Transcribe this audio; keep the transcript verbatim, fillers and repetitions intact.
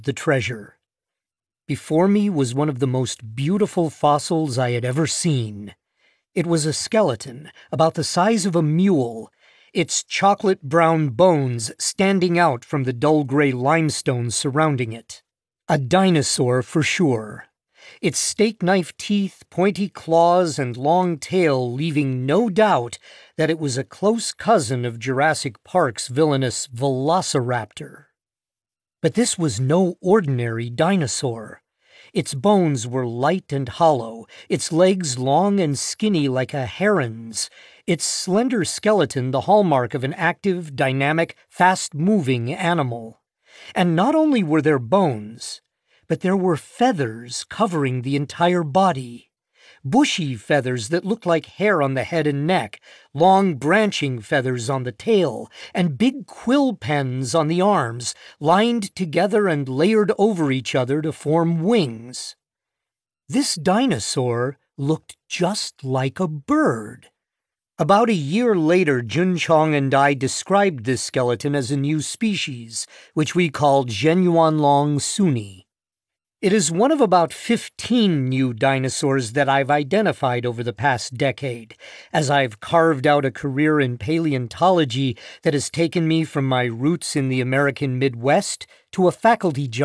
the treasure. Before me was one of the most beautiful fossils I had ever seen. It was a skeleton, about the size of a mule, its chocolate-brown bones standing out from the dull gray limestone surrounding it. A dinosaur for sure. Its steak-knife teeth, pointy claws, and long tail leaving no doubt that it was a close cousin of Jurassic Park's villainous Velociraptor. But this was no ordinary dinosaur. Its bones were light and hollow, its legs long and skinny like a heron's, its slender skeleton the hallmark of an active, dynamic, fast-moving animal. And not only were there bones, but there were feathers covering the entire body. Bushy feathers that looked like hair on the head and neck, long branching feathers on the tail, and big quill pens on the arms, lined together and layered over each other to form wings. This dinosaur looked just like a bird. About a year later, Jun Chong and I described this skeleton as a new species, which we called Zhenyuanlong suni. It is one of about fifteen new dinosaurs that I've identified over the past decade, as I've carved out a career in paleontology that has taken me from my roots in the American Midwest to a faculty job